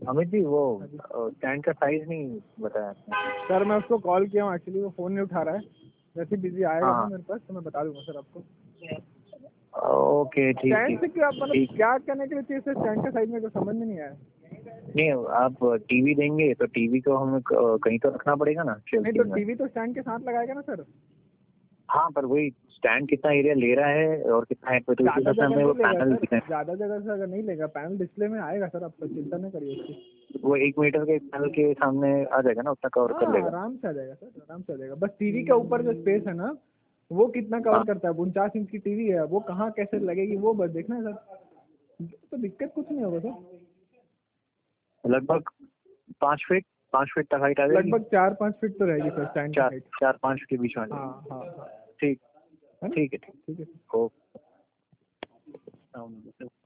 अमित जी वो स्टैंड का साइज नहीं बताया आपने। सर मैं उसको कॉल किया हूँ, एक्चुअली वो फ़ोन नहीं उठा रहा है। जैसे बिजी आएगा ना हाँ मेरे पास तो मैं बता दूंगा सर आपको। ओके ठीक स्टैंड से ठीक क्यों आप मतलब ठीक। क्या करने के लिए चाहिए सर? स्टैंड का साइज में तो समझ में नहीं आया। नहीं आप टीवी देंगे तो टीवी को हमें कहीं तो रखना पड़ेगा ना नहीं तो शेल्फिंग में। टीवी तो स्टैंड के साथ लगाएगा ना सर। हाँ पर वही स्टैंड कितना एरिया ले रहा है और कितना है तो उस ज़्यादा हिसाब से जगह हमें वो नहीं लेगा पैनल सर, दिखाए। ज़्यादा जगह से अगर नहीं लेगा, पैनल डिस्प्ले में आएगा सर, आप चिंता नहीं करिए उसकी। वो 1 मीटर के पैनल के सामने आ जाएगा ना, उतना कवर कर हाँ लेगा। आराम से आ जाएगा सर, आराम से आ जाएगा। बस टीवी के ऊपर जो स्पेस है ना वो कितना कवर हाँ करता है। 49 इंच की टीवी है, वो कहाँ कैसे लगेगी वो बस देखना है सर। तो दिक्कत कुछ नहीं होगा सर। लगभग 5 फीट 5 फीट तक हाइट आ जाएगी। लगभग 4-5 फीट तो रहेगी सर स्टैंड की हाइट। 4-5 के बीच में आ हाँ जाएगी। हाँ हाँ। ठीक है ना? ठीक है ठीक है। ओके।